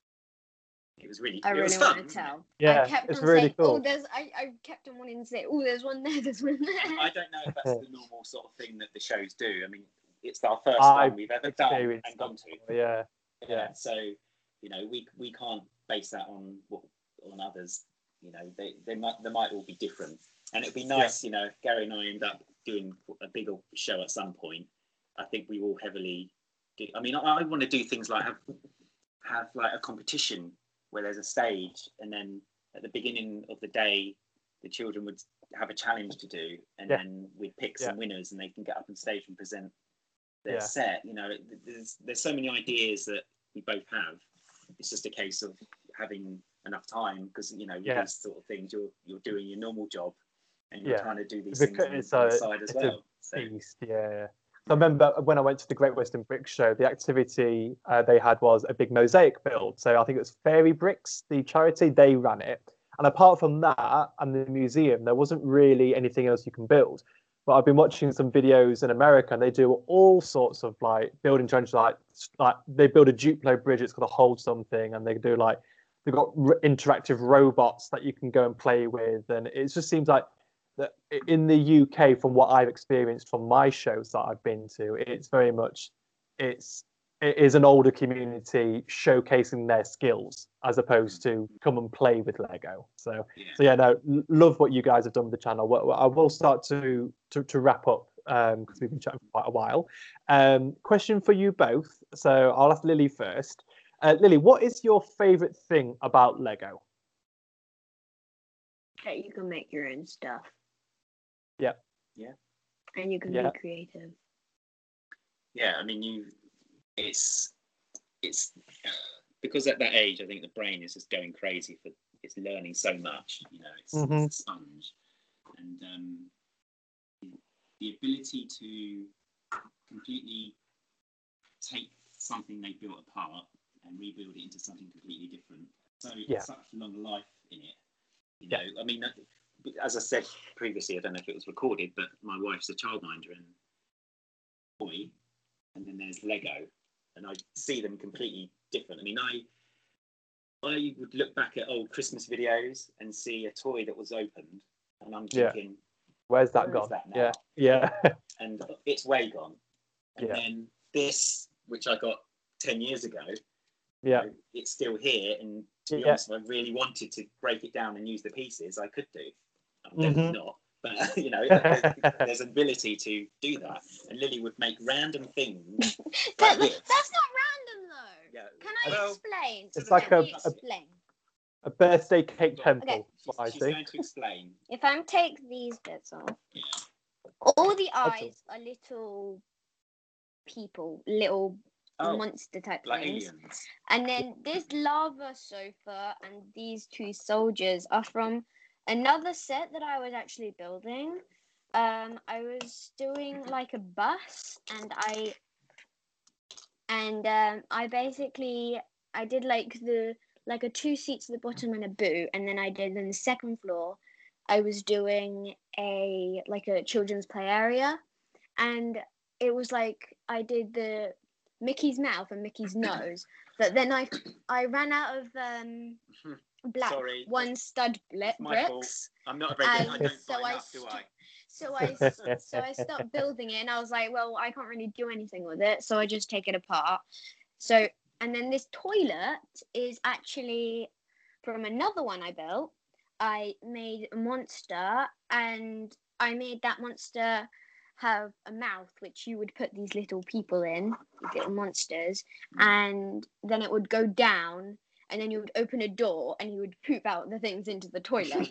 it was really, I it really was want fun. to tell. Yeah, I kept it's on really saying, cool. "Oh, there's." I, I kept on wanting to say, "Oh, there's one there. There's one there." I don't know if that's the normal sort of thing that the shows do. I mean, it's our first I've one we've ever done experienced and gone to. that. Yeah, Yeah. Yeah. So, you know, we we can't base that on what on others. You know, they they might they might all be different, and it'd be nice. You know, if Gary and I end up doing a bigger show at some point. I think we will heavily. Do, I mean, I, I want to do things like have have like a competition where there's a stage, and then at the beginning of the day, the children would have a challenge to do, and Yeah. then we'd pick Yeah. some winners, and they can get up on stage and present their Yeah. set. You know, there's there's so many ideas that we both have. It's just a case of having enough time because you know with Yeah. these sort of things, you're you're doing your normal job, and you're Yeah. trying to do these It's a- things on, it's on the a- side as it's a well. So Beast, yeah. So I remember when I went to the Great Western Brick Show, the activity uh, they had was a big mosaic build. So I think it was Fairy Bricks, the charity, they ran it. And apart from that and the museum, there wasn't really anything else you can build. But I've been watching some videos in America, and they do all sorts of like building challenges. Like, like they build a Duplo bridge, it's got to hold something, and they do like they've got r- interactive robots that you can go and play with, and it just seems like that in the U K, from what I've experienced from my shows that I've been to, it's very much it's it is an older community showcasing their skills as opposed to come and play with Lego. So yeah. so yeah, no, l- love what you guys have done with the channel. Well, well, I will start to to, to wrap up because we've been chatting for quite a while. Um, question for you both. So I'll ask Lily first. Uh, Lily, what is your favourite thing about Lego? That you can make your own stuff. Yeah. Yeah. And you can Yeah. be creative. Yeah, I mean, you, it's, it's because at that age, I think the brain is just going crazy for it's learning so much. You know, it's, Mhm. it's a sponge, and um, the ability to completely take something they built apart and rebuild it into something completely different. So Yeah. it's such long life in it. You Yeah. know, I mean, as I said previously, I don't know if it was recorded, but my wife's a childminder and boy, and then there's Lego, and I see them completely different. I mean, I I would look back at old Christmas videos and see a toy that was opened, and I'm Yeah. thinking, Where's that where gone? is that now? Yeah, yeah, And it's way gone. And Yeah. then this, which I got ten years ago, yeah, you know, it's still here. And to be Yeah. honest, if I really wanted to break it down and use the pieces, I could do. I'm definitely Mhm. not. But, you know, there's, there's an ability to do that. And Lily would make random things. That, this. that's not random though. Yeah. Can I Well, explain? It's Let like a- me a- explain. a birthday cake temple. Okay. That's what I she's see. going to explain. If I take these bits off, Yeah. All the That's eyes are little people, little Oh, monster type like things. aliens. And then this lava sofa and these two soldiers are from another set that I was actually building. Um, I was doing like a bus, and I and um, I basically I did like the like a two seats at the bottom and a boot, and then I did on the second floor. I was doing a like a children's play area, and it was like I did the Mickey's mouth and Mickey's nose, but then I I ran out of um black Sorry. one stud bli- My fault. bricks. I'm not a very good. I And don't so buy I enough, do I? So I so I stopped building it, and I was like, well, I can't really do anything with it, so I just take it apart. So and then this toilet is actually from another one I built. I made a monster, and I made that monster have a mouth which you would put these little people in, these little monsters, and then it would go down, and then you would open a door and you would poop out the things into the toilet.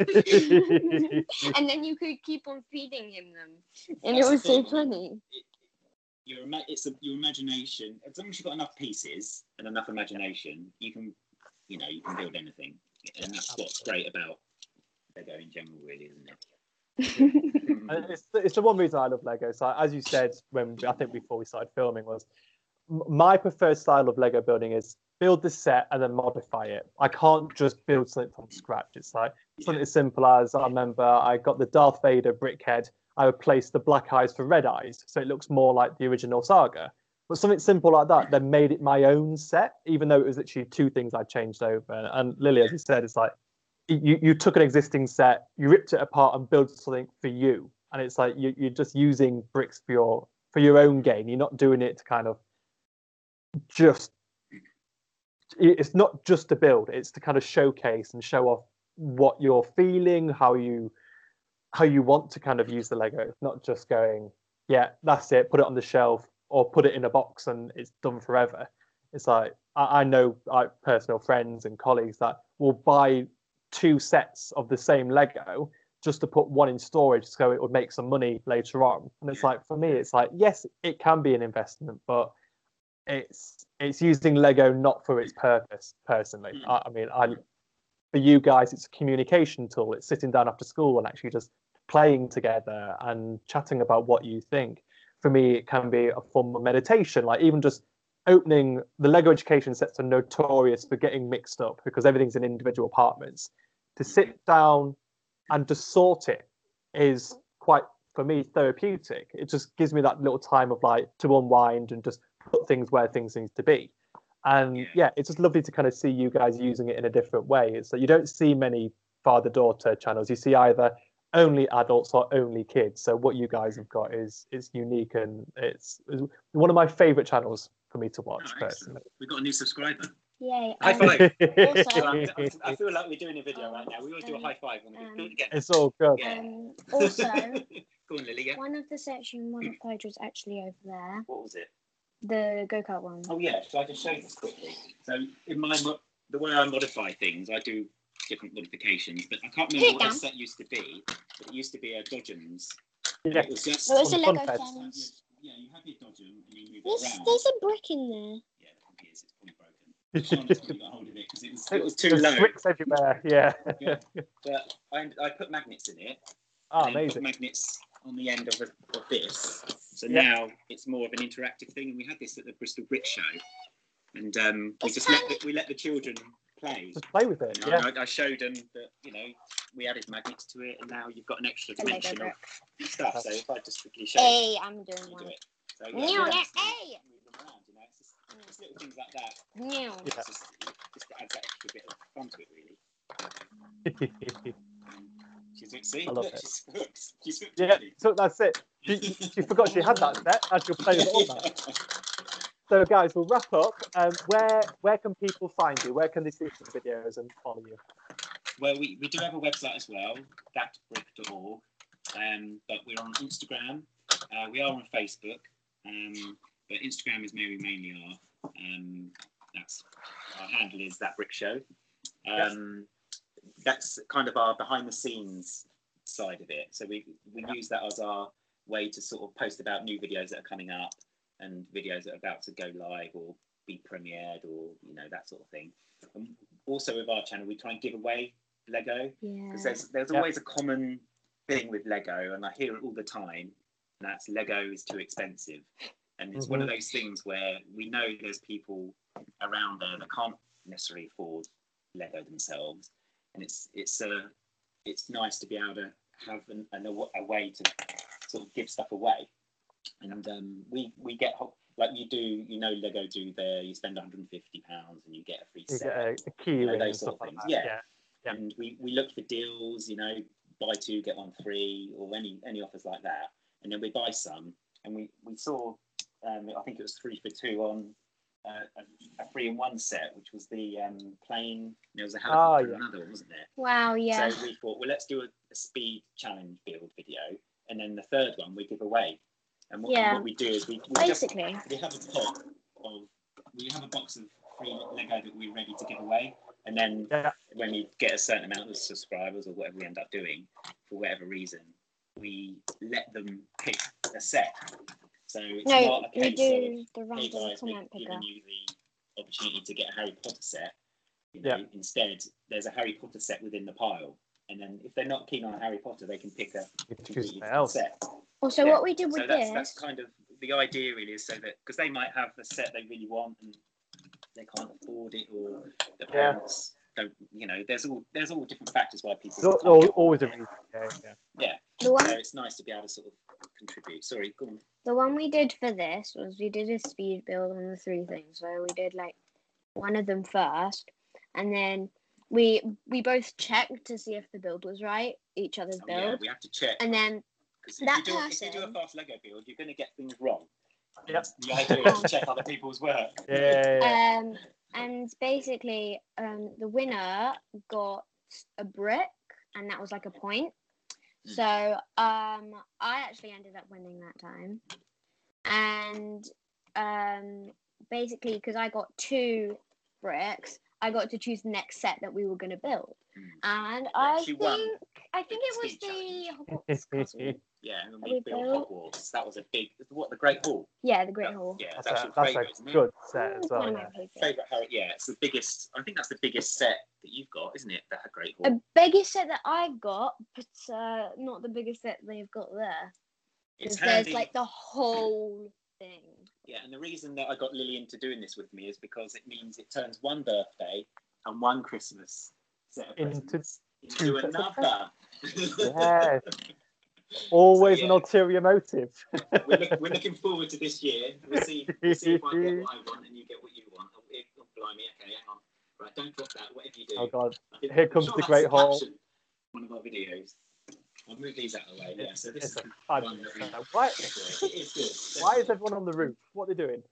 And then you could keep on feeding him them. And That's it was the so thing. funny. Your ima- it's a, your imagination. As long as you've got enough pieces and enough imagination, you can, you know, you can build anything. And that's what's great about Lego in general, really, isn't it? And it's, it's the one reason I love Lego. So as you said, when I think before we started filming, was m- my preferred style of Lego building is build the set and then modify it. I can't just build something from scratch. It's like something as simple as I remember I got the Darth Vader brick head. I replaced the black eyes for red eyes, so it looks more like the original saga. But something simple like that, then made it my own set, even though it was literally two things I changed over. And Lily, as you said, it's like you, you took an existing set, you ripped it apart and built something for you. And it's like you, you're just using bricks for your for your own gain. You're not doing it to kind of just. It's not just to build; it's to kind of showcase and show off what you're feeling, how you how you want to kind of use the Lego. Not just going, yeah, that's it. Put it on the shelf or put it in a box and it's done forever. It's like I, I know like personal friends and colleagues that will buy two sets of the same Lego just to put one in storage so it would make some money later on. And it's like for me, it's like yes, it can be an investment, but it's it's using Lego not for its purpose. Personally, Mm. I, I mean, I for you guys, it's a communication tool. It's sitting down after school and actually just playing together and chatting about what you think. For me, it can be a form of meditation, like even just opening the Lego education sets are notorious for getting mixed up because everything's in individual apartments. To sit down and to sort it is quite, for me, therapeutic. It just gives me that little time of like to unwind and just put things where things need to be. And Yeah. yeah, it's just lovely to kind of see you guys using it in a different way. It's like you don't see many father-daughter channels. You see either only adults or only kids. So what you guys have got is is unique, and it's, it's one of my favorite channels for me to watch Oh, personally. excellent. We've got a new subscriber. Yay. High um, five. Also- So I, I feel like we're doing a video Um, right now. We always do a um, high five when we do um, it again. It's all good. Yeah. Um, also, Go on, Lily. Yeah. one of the sets you modified was actually over there. What was it? The go-kart one. Oh yeah. So I just show you this quickly. So in my mo- the way I modify things, I do different modifications, but I can't remember what Down. the set used to be. But it used to be a Dodgems. Yeah. It was just. It was a on the Lego fun fest. Challenge. Yeah, you have your Dodgem and you move There's, it around. there's a brick in there. Yeah, the probably is. It's probably broken. Sean's probably got hold of it because it was it was too There's low. bricks everywhere. Yeah. Yeah. But I, I put magnets in it. Oh, and then put amazing. magnets on the end of, a, of this. So Yeah. now it's more of an interactive thing. And we had this at the Bristol Brick Show, and um, we It's just let the, we let the children play. Just play with it. You know, Yeah. I, I showed them that you know we added magnets to it, and now you've got an extra A Lego dimension brick. of stuff. So if I just quickly show Hey, I'm you, doing you one. do it. So No, yeah, no, just hey! move them around, you know, it's just, just little things like that. No. Yeah. It's just, just adds that extra bit of fun to it, really. She's see, I love look, it. she's hooked. She's hooked Yeah. already. So that's it. She, she forgot she had that set, and she'll play with it all now. So, guys, we'll wrap up. Um, where where can people find you? Where can they see the videos and follow you? Well, we, we do have a website as well, that brick dot org, um, but we're on Instagram. Uh, we are on Facebook, um, but Instagram is where we mainly are. Um, that's our handle is That Brick Show. Um, that's kind of our behind the scenes side of it. So we we use that as our way to sort of post about new videos that are coming up and videos that are about to go live or be premiered or, you know, that sort of thing. And also with our channel, we try and give away Lego, because Yeah. there's there's Yeah. always a common thing with Lego, and I hear it all the time, and that's Lego is too expensive. And it's one of Mhm. those things where we know there's people around there that can't necessarily afford Lego themselves, and it's it's uh, it's nice to be able to have an, an, a way to sort of give stuff away. And um, we we get ho- like you do, you know, Lego do there. You spend one hundred and fifty pounds and you get a free You set. get a, a key You know, ring and those stuff sort of like things. that. Yeah. Yeah. Yeah. And we, we look for deals, you know, buy two get one free, or any any offers like that. And then we buy some, and we we saw, um, I think it was three for two on uh, a, a three in one set, which was the um, plane. There was a helicopter, Oh, yeah. and another one, wasn't there? Wow, yeah. So we thought, well, let's do a, a speed challenge build video, and then the third one we give away. And what, Yeah. and what we do is we, we Basically. just we have a pot of we have a box of free Lego that we're ready to give away, and then Yeah. when we get a certain amount of subscribers or whatever we end up doing, for whatever reason, we let them pick a set. So it's No, not a we case do of, the hey random guys, we're comment picker. giving you the opportunity to get a Harry Potter set. You know, Yeah. instead, there's a Harry Potter set within the pile. And then if they're not keen on Harry Potter, they can pick a You choose completely something different else. set. Also, Yeah. what we did with So that's this, that's kind of the idea, really, is so that because they might have a set they really want and they can't afford it, or the Yeah. parents don't, you know, there's all there's all different factors why people. There's can't al- get on always a with it. reason. Yeah. Yeah. Yeah, the so one, it's nice to be able to sort of contribute. Sorry, go on. the one we did for this was we did a speed build on the three things. So we did like one of them first, and then we we both checked to see if the build was right, each other's Oh, build, yeah, we have to check. and then Because if, that you do, if you do a person- fast Lego build, you're going to get things wrong. Yep. The idea is to check other people's work. Yeah. Yeah. yeah. um and basically um the winner got a brick, and that was like a point. Mm. So um I actually ended up winning that time, and um basically because I got two bricks, I got to choose the next set that we were going to build. Mm. And I she think won I think the it was speed the Hogwarts castle. Yeah, and That we we built built. Hogwarts. That was a big, what, the Great Hall? Yeah, the Great That- Hall. Yeah, it's That's actually a, that's favourite, a isn't it? good set as It's well. one of my Yeah. favourites. Favourite Harry, yeah, it's the biggest, I think that's the biggest set that you've got, isn't it? The Great Hall. A biggest set that I've got, but uh, not the biggest set they've got there. It's Because there's handy. like the whole thing. Yeah, and the reason that I got Lily into doing this with me is because it means it turns one birthday and one Christmas set of Into presents two into sets of another. Yes. Always So, an yeah. ulterior motive. we're, look, we're looking forward to this year. We'll see, we'll see if I get what I want and you get what you want. Oh, it- oh, blimey, okay, hang on. Right, don't drop that, whatever you do. Oh God. I think- Here I'm comes sure the that's Great Hall. caption, One of our videos. I'll move these out of the way. Yeah, so this It's is a the fun one that we. set. Why, It is good. why is everyone on the roof? What are they doing?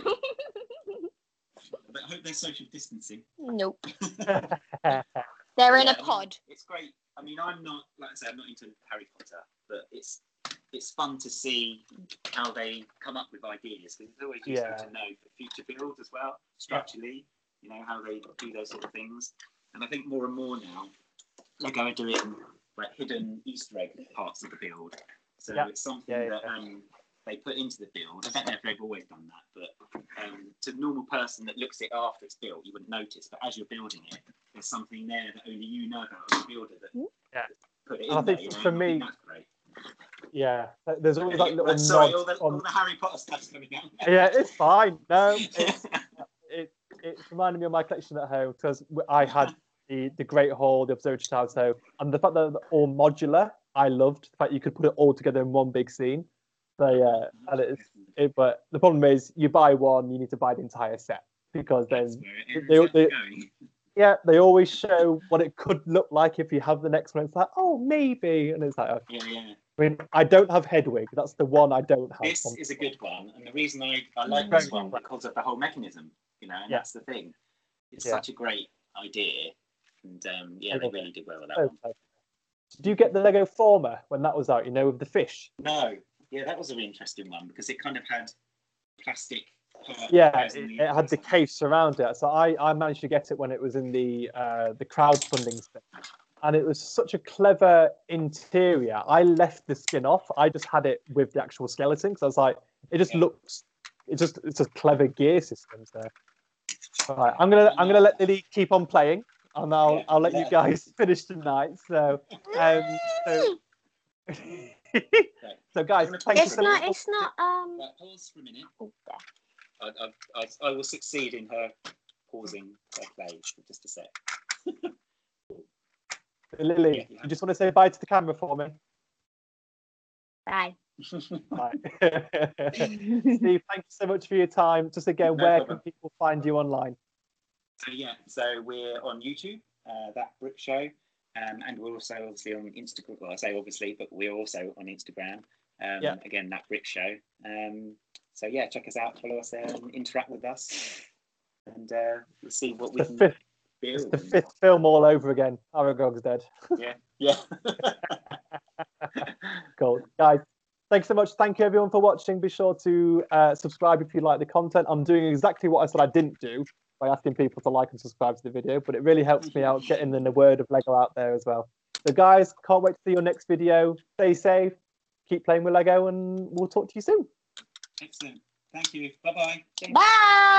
But I hope they're social distancing. Nope. They're in Yeah, a I mean, pod. It's great. I mean, I'm not, like I said, I'm not into Harry Potter, but it's it's fun to see how they come up with ideas, because it's always useful Yeah. to know for future builds as well, structurally, you know, how they do those sort of things. And I think more and more now, Lego are doing like hidden Easter egg parts of the build. So Yeah. it's something Yeah, that yeah. um, they put into the build. I don't know if they've always done that, but um, to the normal person that looks at it after it's built, you wouldn't notice. But as you're building it, there's something there that only you know about as a builder that Yeah. put it And I in there. think You know? for I think me- that's great. Yeah. There's always like little Right, sorry, all nods the, all on. the Harry Potter stuff's coming out. Yeah, it's fine. No, it's it it's reminding me of my collection at home, because I had the the Great Hall, the Observatory Tower, so and the fact that they're all modular, I loved the fact you could put it all together in one big scene. So yeah, and it's it, but the problem is you buy one, you need to buy the entire set, because then That's where it ends they- up they- going. yeah, they always show what it could look like if you have the next one. It's like, oh, maybe, and it's like, okay. Yeah, yeah. I mean, I don't have Hedwig. That's the one I don't have. This from- is a good one, and the reason I, I like Very this one good. because of the whole mechanism, you know, and Yeah. that's the thing. It's Yeah. such a great idea, and um, yeah, I they love it. really did well with that So, one. so. Did you get the Lego Former when that was out? You know, with the fish. No, yeah, that was a really interesting one because it kind of had plastic. part Yeah, that goes it, in it had the case around it. So I, I managed to get it when it was in the uh, the crowdfunding stage. and it was such a clever interior. I left the skin off. I just had it with the actual skeleton. So I was like, it just Yeah. looks, it just it's a clever gear systems there. All right, I'm gonna I'm gonna let Lily keep on playing, and I'll Yeah, I'll let you let- guys finish tonight. So, um, so, so guys, gonna thank you It's so not. much. It's not. Um. Right, pause for a minute. Oh, there. I, I, I, I will succeed in her pausing her play for just a sec. Lily, Yeah, yeah. you just want to say bye to the camera for me? Bye. Right. Steve, thank you so much for your time. Just again, No where problem. can people find you online? So yeah, so we're on YouTube, uh, That Brick Show, um, and we're also obviously on Instagram. Well, I say obviously, but we're also on Instagram. Um, Yeah. Again, That Brick Show. Um, so yeah, check us out, follow us there, and interact with us, and uh, we'll see what we The can fifth, build. it's the and- fifth film all over again. Aragog's dead. Yeah, yeah. Cool. Guys, thanks so much. Thank you everyone for watching. Be sure to uh, subscribe if you like the content. I'm doing exactly what I said I didn't do by asking people to like and subscribe to the video, but it really helps me out getting the word of Lego out there as well. So guys, can't wait to see your next video. Stay safe, keep playing with Lego, and we'll talk to you soon. Excellent. Thank you. Bye-bye. Bye.